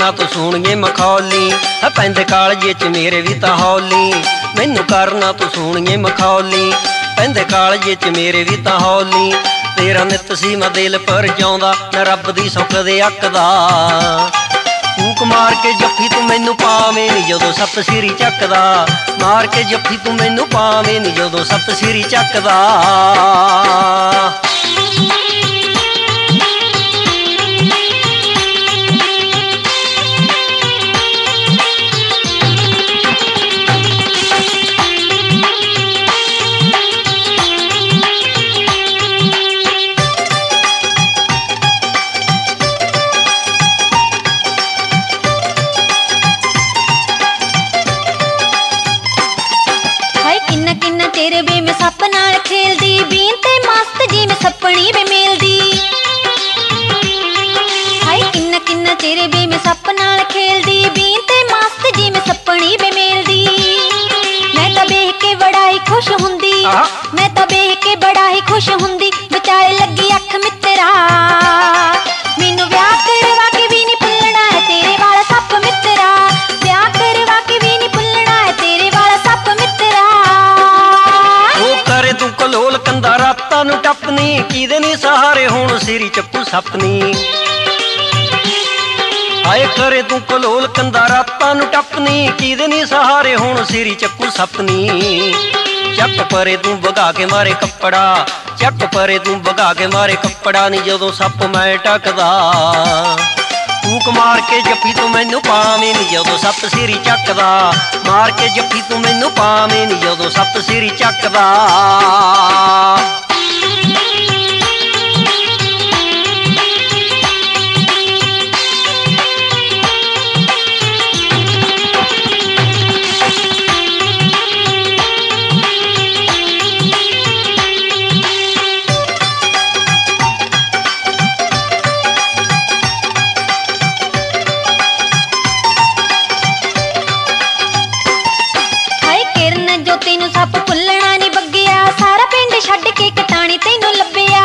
ਕਰਨਾ ਤੂੰ ਸੋਹਣੀਏ ਮਖੌਲੀ, ਪੈਂਦੇ ਕਾਲਜੇ ਚ ਮੇਰੇ ਵੀ ਤਾਂ ਹੌਲੀ। ਮੈਨੂੰ ਕਰਨਾ ਤੂੰ ਸੋਹਣੀਏ ਮਖੌਲੀ, ਪੈਂਦੇ ਕਾਲਜੇ ਚ ਮੇਰੇ ਵੀ ਤਾਂ ਹੌਲੀ। ਤੇਰਾ ਨਿੱਤ ਸੀ ਮੈਂ ਦਿਲ ਪਰ ਜਾਉਂਦਾ, ਮੈਂ ਰੱਬ ਦੀ ਸੁੱਖ ਦੇ ਅੱਕਦਾ। ਫੂਕ ਮਾਰ ਕੇ ਜੱਫੀ ਤੂੰ ਮੈਨੂੰ ਪਾਵੇਂ ਨੀ ਜਦੋਂ ਸੱਤ ਸਿਰੀ ਚੱਕਦਾ। ਮਾਰ ਕੇ ਜੱਫੀ ਤੂੰ ਮੈਨੂੰ ਪਾਵੇਂ ਨੀ ਜਦੋਂ ਸੱਤ ਸਿਰੀ ਚੱਕਦਾ। ਤੇਰੇ ਵੇ ਮੈਂ ਸੱਪ ਨਾਲ ਖੇਲਦੀ, ਬੀਨ ਤੇ ਮਸਤ ਜੀ ਮੈਂ ਸੱਪਣੀ ਵੇ ਮੇਲਦੀ। ਹਾਏ ਕਿੰਨਾ ਕਿੰਨਾ ਤੇਰੇ ਵੇ ਮੈਂ ਸੱਪ ਨਾਲ ਖੇਲਦੀ, ਬੀਨ ਤੇ ਮਸਤ ਜੀ ਮੈਂ ਸੱਪਣੀ ਵੇ ਮੇਲਦੀ। ਮੈਂ ਤਾਂ ਵੇਖ ਕੇ ਬੜਾ ਹੀ ਖੁਸ਼ ਹੁੰਦੀ, ਮੈਂ ਤਾਂ ਵੇਖ ਕੇ ਬੜਾ ਹੀ ਖੁਸ਼ ਹੁੰਦੀ। ਵਿਚਾਲੇ ਲੱਗੀ ਅੱਖ ਮਿੱਤਰਾ, ਮੈਨੂੰ ਵਿਆਹ ਕਰਵਾ ਕੇ ਵੀ ਨੀ ਭੁੱਲਣਾ ਹੈ ਤੇਰੇ ਵਾਲਾ ਸੱਪ ਮਿੱਤਰਾ। ਵਿਆਹ ਕਰਵਾ ਕੇ ਵੀ ਨੀ ਭੁੱਲਣਾ ਹੈ ਤੇਰੇ ਵਾਲਾ ਸੱਪ ਮਿੱਤਰਾ। ਤੂੰ ਕਲੋਲ ਕੰਦਾ ਰਾਤਾਂ ਨੂੰ ਟੱਪਨੀ, ਕਿਹਦੇ ਨੀ ਸਹਾਰੇ ਹੁਣ ਸਿਰੀ ਚੱਕੂ ਸਪਨੀ। ਹਾਏ ਕਰੇ ਤੂੰ ਕਲੋਲ ਕੰਦਾ ਰਾਤਾਂ ਨੂੰ ਟੱਪਨੀ, ਕਿਹਦੇ ਨੀ ਸਹਾਰੇ ਹੁਣ ਸਿਰੀ ਚੱਕੂ ਸਪਨੀ। ਚੱਕ ਪਰੇ ਤੂੰ ਵਗਾ ਕੇ ਮਾਰੇ ਕੱਪੜਾ, ਚੱਕ ਪਰੇ ਤੂੰ ਵਗਾ ਕੇ ਮਾਰੇ ਕੱਪੜਾ ਨੀ ਜਦੋਂ ਸੱਪ ਮੈਂ ਟੱਕਦਾ। ਫੂਕ ਮਾਰ ਕੇ ਜੱਫੀ ਤੂੰ ਮੈਨੂੰ ਪਾਵੇਂ ਨੀ ਜਦੋਂ ਸੱਪ ਸਿਰੀ ਚੱਕਦਾ। ਮਾਰ ਕੇ ਜੱਫੀ ਤੂੰ ਮੈਨੂੰ ਪਾਵੇਂ ਨੀ ਜਦੋਂ ਸੱਪ ਸਿਰੀ ਚੱਕਦਾ। ਤੈਨੂੰ ਸੱਪ ਭੁੱਲਣਾ ਨੀ ਬੱਗਿਆ, ਸਾਰਾ ਪਿੰਡ ਛੱਡ ਕੇ ਕਟਾਣੀ ਤੈਨੂੰ ਲੱਭਿਆ।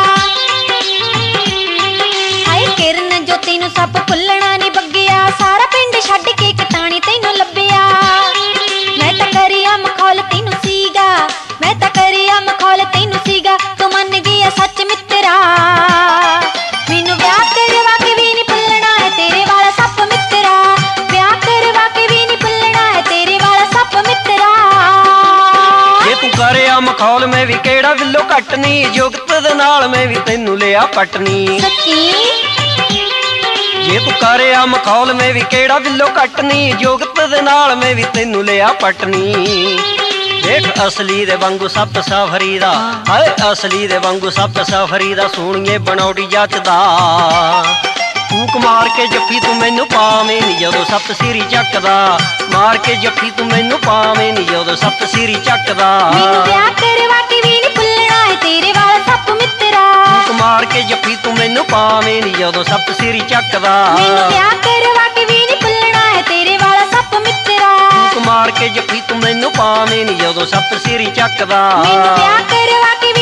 ਹਾਏ ਕਿਰਨ ਜੋ ਤੈਨੂੰ ਸੱਪ ਭੁੱਲਣਾ ਨੀ ਬੱਗਿਆ, ਸਾਰਾ ਪਿੰਡ ਛੱਡ ਕੇ ਕਟਾਣੀ ਤੈਨੂੰ ਲੱਭਿਆ। ਮੈਂ ਤਾਂ ਕਰਿਆ ਮਖੌਲ ਤੈਨੂੰ ਸੀਗਾ, ਮੈਂ ਤਾਂ ਕਰਿਆ ਮਖੌਲ ਤੈਨੂੰ ਸੀਗਾ। ਤੂੰ ਮੰਨ ਗਿਆ ਸੱਚ ਮਿੱਤਰਾ, ਮੈਨੂੰ ਵਿਆਹ ਕਰਵਾ ਕੇ ਵੀ ਨੀ ਭੁੱਲਣਾ ਹੈ ਤੇਰੇ ਵਾਲਾ ਸੱਪ ਮਿੱਤਰਾ। ਵਿਆਹ ਕਰਵਾ ਕੇ ਵੀ ਨੀ ਭੁੱਲਣਾ ਹੈ ਤੇਰੇ ਵਾਲਾ ਸੱਪ ਮਿੱਤਰਾ। ਤੂੰ ਕਰਿਆ ਮਖੌਲ ਮੈਂ ਵੀ ਕਿਹੜਾ ਵਿਲੋ ਘਟਨੀ, ਜੁਗਤ ਦੇ ਨਾਲ ਮੈਂ ਵੀ ਤੈਨੂੰ ਲਿਆ ਪਟਨੀ। ਸੱਚੀ ਜੇ ਤੂੰ ਕਰਿਆ ਮਖੌਲ ਮੈਂ ਵੀ ਕਿਹੜਾ ਵਿਲੋ ਘਟਨੀ, ਜੁਗਤ ਦੇ ਨਾਲ ਮੈਂ ਵੀ ਤੈਨੂੰ ਲਿਆ ਪਟਨੀ। ਦੇਖ ਅਸਲੀ ਦੇ ਵਾਂਗੂ ਸੱਪ ਸਫਰੀ ਦਾ, ਹਾਏ ਅਸਲੀ ਦੇ ਵਾਂਗੂ ਸੱਪ ਸਫਰੀ ਦਾ ਸੋਹਣੀਏ ਬਣਾਉਟੀ ਜੱਚਦਾ। ਫੂਕ ਮਾਰ ਕੇ ਜੱਫੀ ਤੂੰ ਮੈਨੂੰ ਪਾਵੇਂ ਨੀ ਜਦੋਂ ਸੱਪ ਸਿਰੀ ਚੱਕਦਾ। ਮਾਰ ਕੇ ਜੱਫੀ ਤੂੰ ਮੈਨੂੰ ਪਾਵੇਂ ਨੀ ਜਦੋਂ ਸੱਪ ਸਿਰੀ ਚੱਕਦਾ। ਮੈਨੂੰ ਵਿਆਹ ਕਰਵਾ ਕੇ ਵੀ ਨੀ ਭੁੱਲਣਾ ਹੈ ਤੇਰੇ ਵਾਲਾ ਸੱਪ ਮਿੱਤਰਾ। ਫੂਕ ਮਾਰ ਕੇ ਜੱਫੀ ਤੂੰ ਮੈਨੂੰ ਪਾਵੇਂ ਨੀ ਜਦੋਂ ਸੱਪ ਸਿਰੀ ਚੱਕਦਾ। ਮੈਨੂੰ ਵਿਆਹ ਕਰਵਾ ਕੇ ਵੀ ਨੀ ਭੁੱਲਣਾ ਹੈ ਤੇਰੇ ਵਾਲਾ ਸੱਪ ਮਿੱਤਰਾ। ਫੂਕ ਮਾਰ ਕੇ ਜੱਫੀ ਤੂੰ ਮੈਨੂੰ ਪਾਵੇਂ ਨੀ ਜਦੋਂ ਸੱਪ ਸਿਰੀ ਚੱਕਦਾ। ਮੈਨੂੰ ਵਿਆਹ ਕਰਵਾ ਕੇ